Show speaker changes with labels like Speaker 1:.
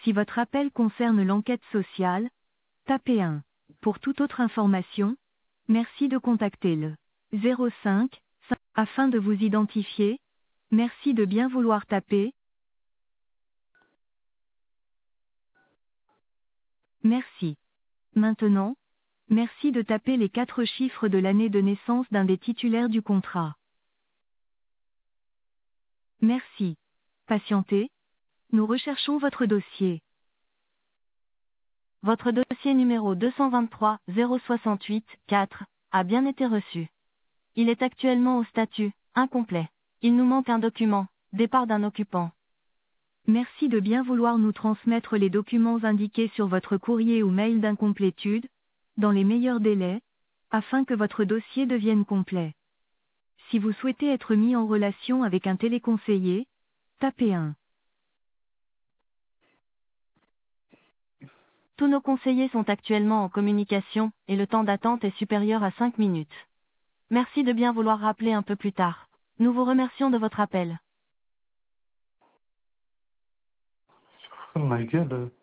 Speaker 1: Si votre appel concerne l'enquête sociale, tapez 1. Pour toute autre information, merci de contacter le 05 afin de vous identifier. Merci de bien vouloir taper. Merci. Maintenant, merci de taper les 4 chiffres de l'année de naissance d'un des titulaires du contrat. Merci. Patientez. Nous recherchons votre dossier. Votre dossier numéro 223 068 4 a bien été reçu. Il est actuellement au statut incomplet. Il nous manque un document, départ d'un occupant. Merci de bien vouloir nous transmettre les documents indiqués sur votre courrier ou mail d'incomplétude, dans les meilleurs délais, afin que votre dossier devienne complet. Si vous souhaitez être mis en relation avec un téléconseiller, tapez 1. Tous nos conseillers sont actuellement en communication, et le temps d'attente est supérieur à 5 minutes. Merci de bien vouloir rappeler un peu plus tard. Nous vous remercions de votre appel.
Speaker 2: Ma gueule.